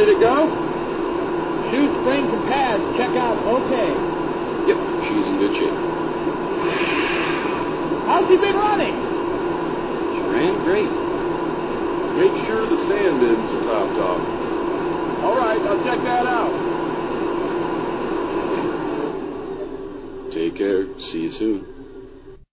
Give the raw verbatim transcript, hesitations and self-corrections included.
ready to go? Shoe springs and pads, check out okay. Yep, she's in good shape. How's she been running? She ran great. Make sure the sand bins are topped off. All right, I'll check that out. Take care. See you soon.